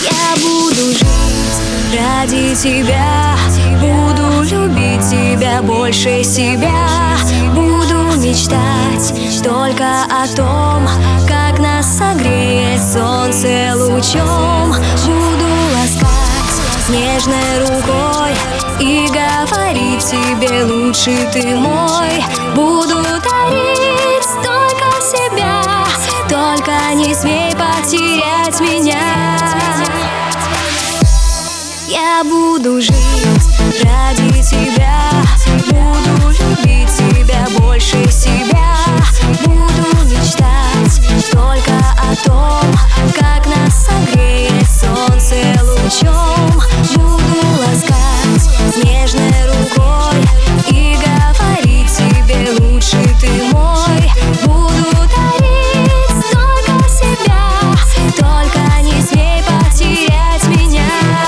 Я буду жить ради тебя, буду любить тебя больше себя. Буду мечтать только о том, как нас согреет солнце лучом. Буду ласкать нежной рукой и говорить тебе: лучше ты мой. Буду дарить столько себя, только не смей потерять меня. Я буду жить ради тебя, буду любить тебя больше себя. Буду мечтать только о том, как нас согреет солнце лучом. Буду ласкать нежной рукой и говорить тебе: лучше ты мой. Буду дарить столько себя, только не смей потерять меня.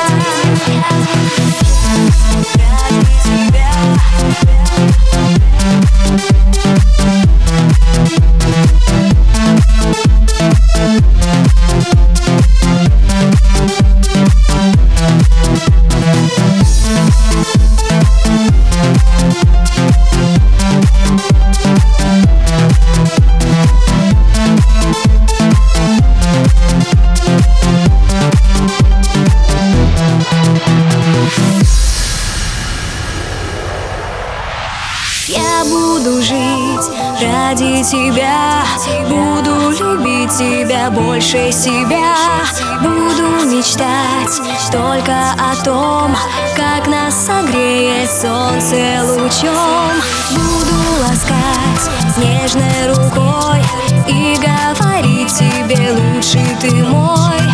Я буду жить ради тебя, буду любить тебя больше себя. Буду мечтать только о том, как нас согреет солнце лучом. Буду ласкать нежной рукой и говорить тебе: лучше ты мой.